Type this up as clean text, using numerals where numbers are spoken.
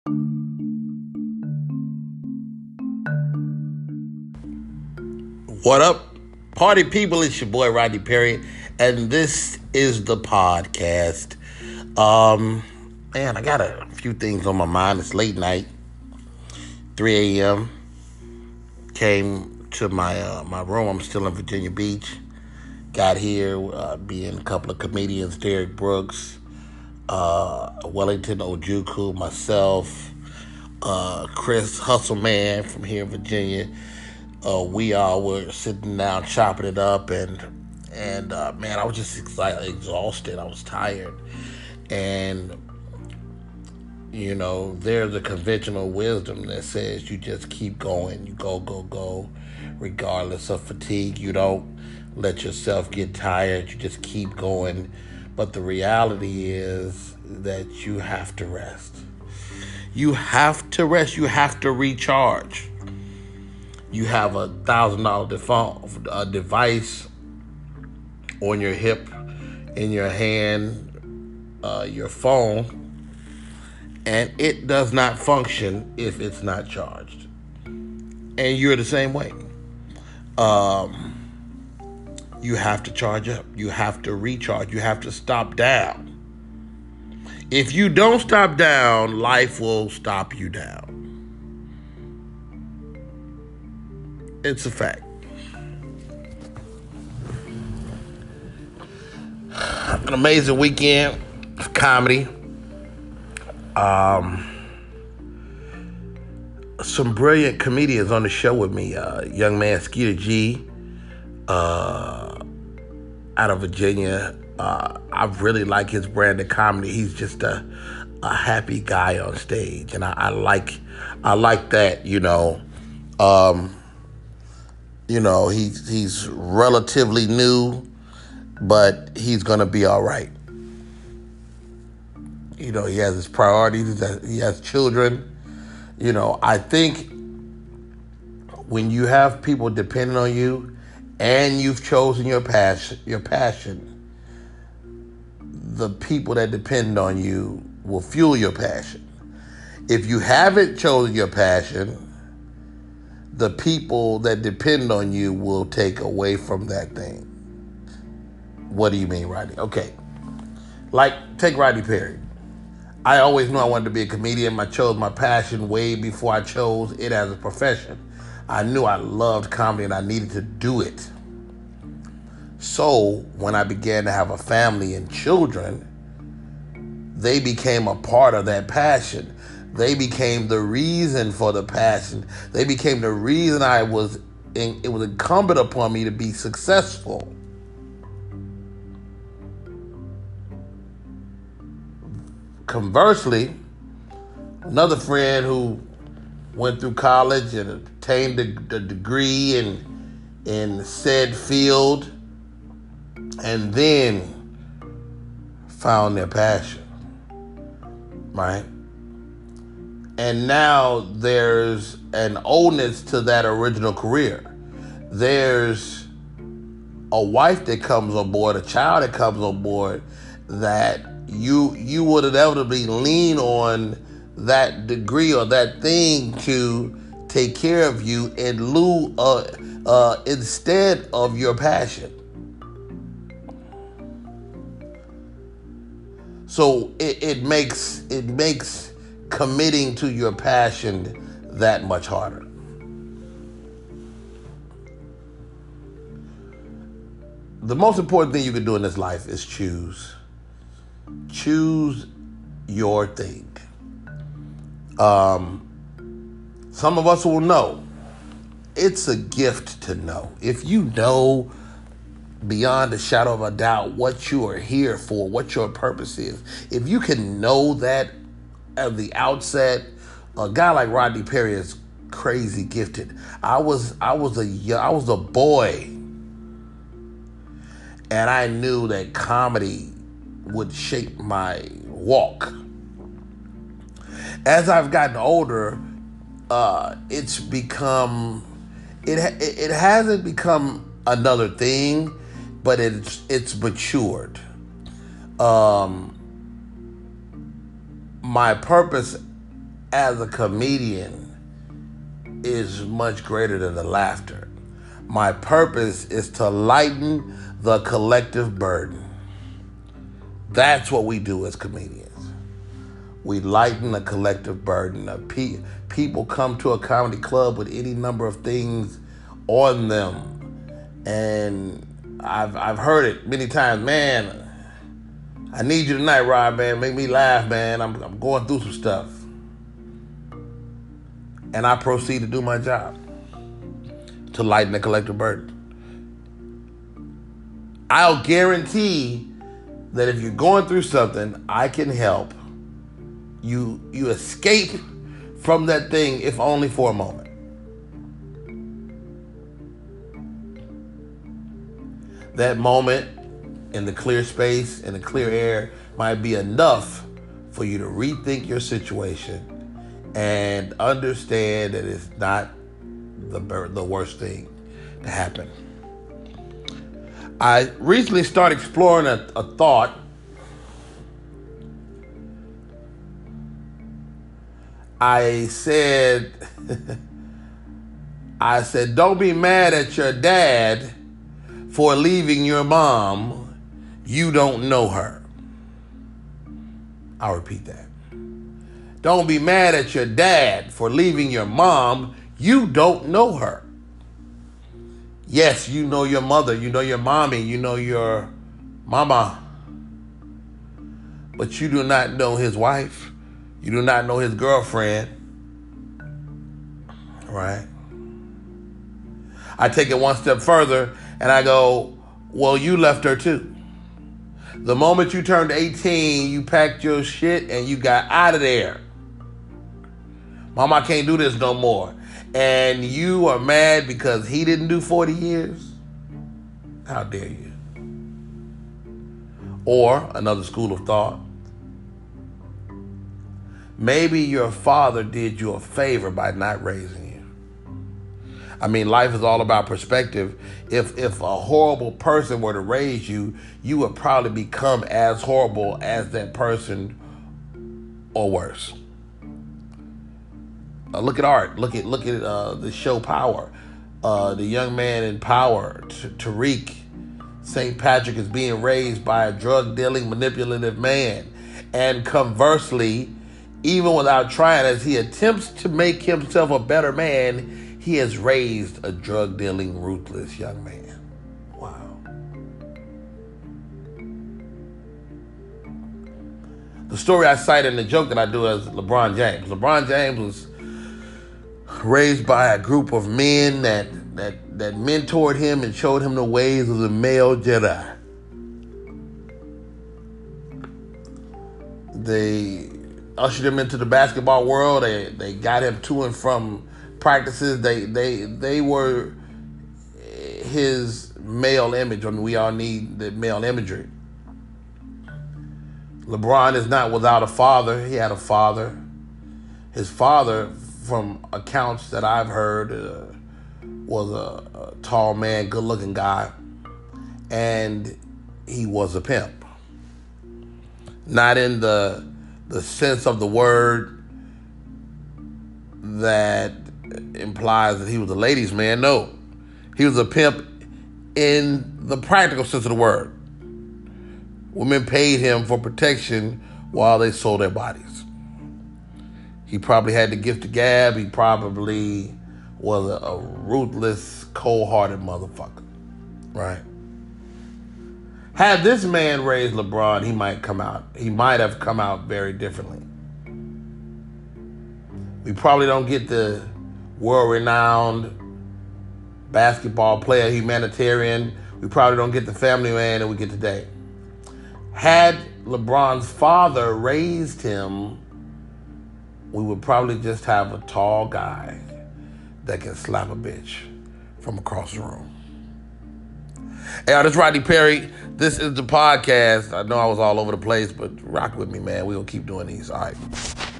What up, party people? It's your boy Rodney Perry, and this is the podcast. Man, I got a few things on my mind. It's late night, 3 a.m. Came to my room. I'm still in Virginia Beach. Got here, being a couple of comedians, Derek Brooks, Wellington Ojukwu, myself, Chris Hustleman from here in Virginia. We all were sitting down, chopping it up, and man, I was just exhausted. I was tired, and there's a conventional wisdom that says you just keep going. You go, regardless of fatigue. You don't let yourself get tired. You just keep going. But the reality is that you have to rest. You have to rest. You have to recharge. You have a $1,000 device on your hip, in your hand, your phone, and it does not function if it's not charged. And you're the same way. You have to charge up. You have to recharge. You have to stop down. If you don't stop down, life will stop you down. It's a fact. An amazing weekend of comedy. Some brilliant comedians on the show with me. Young man Skeeter G, out of Virginia. I really like his brand of comedy. He's just a happy guy on stage, and I like that. He's relatively new, but he's gonna be all right. He has his priorities. He has children. I think when you have people depending on you, and you've chosen your passion, the people that depend on you will fuel your passion. If you haven't chosen your passion, the people that depend on you will take away from that thing. What do you mean, Rodney? Okay. Take Rodney Perry. I always knew I wanted to be a comedian. I chose my passion way before I chose it as a profession. I knew I loved comedy and I needed to do it. So when I began to have a family and children, they became a part of that passion. They became the reason for the passion. They became the reason it was incumbent upon me to be successful. Conversely, another friend who went through college and obtained a degree in said field and then found their passion, right? And now there's an oldness to that original career. There's a wife that comes on board, a child that comes on board, that you would inevitably lean on that degree or that thing to take care of you in lieu instead of your passion. So it makes committing to your passion that much harder. The most important thing you can do in this life is choose. Choose your thing. Some of us will know. It's a gift to know. If you know beyond a shadow of a doubt what you are here for, what your purpose is, if you can know that at the outset, a guy like Rodney Perry is crazy gifted. I was a boy, and I knew that comedy would shape my walk. As I've gotten older, it's become it hasn't become another thing, but it's matured. My purpose as a comedian is much greater than the laughter. My purpose is to lighten the collective burden. That's what we do as comedians. We lighten the collective burden. People come to a comedy club with any number of things on them. And I've heard it many times. Man, I need you tonight, Rob, man. Make me laugh, man. I'm going through some stuff. And I proceed to do my job to lighten the collective burden. I'll guarantee that if you're going through something, I can help you escape from that thing, if only for a moment. That moment in the clear space, in the clear air, might be enough for you to rethink your situation and understand that it's not the worst thing to happen. I recently started exploring a thought. I said, don't be mad at your dad for leaving your mom. You don't know her. I'll repeat that. Don't be mad at your dad for leaving your mom. You don't know her. Yes, you know your mother, you know your mommy, you know your mama. But you do not know his wife. You do not know his girlfriend. Right? I take it one step further and I go, well, you left her too. The moment you turned 18, you packed your shit and you got out of there. Mama, I can't do this no more. And you are mad because he didn't do 40 years? How dare you? Or another school of thought. Maybe your father did you a favor by not raising you. I mean, life is all about perspective. If a horrible person were to raise you, you would probably become as horrible as that person or worse. Look at art. Look at the show Power. The young man in Power, Tariq St. Patrick, is being raised by a drug-dealing, manipulative man. And conversely, even without trying, as he attempts to make himself a better man, he has raised a drug-dealing, ruthless young man. Wow. The story I cite in the joke that I do is LeBron James. LeBron James was raised by a group of men that mentored him and showed him the ways of the male Jedi. They ushered him into the basketball world. They got him to and from practices. They were his male image. I mean, we all need the male imagery. LeBron is not without a father. He had a father. His father, from accounts that I've heard, was a tall man, good-looking guy, and he was a pimp. Not in the sense of the word that implies that he was a ladies' man. No, he was a pimp in the practical sense of the word. Women paid him for protection while they sold their bodies. He probably had the gift of gab. He probably was a ruthless, cold-hearted motherfucker, right? Had this man raised LeBron, he might have come out very differently. We probably don't get the world-renowned basketball player, humanitarian. We probably don't get the family man that we get today. Had LeBron's father raised him, we would probably just have a tall guy that can slap a bitch from across the room. Hey, this is Rodney Perry. This is the podcast. I know I was all over the place, but rock with me, man. We're going to keep doing these. All right.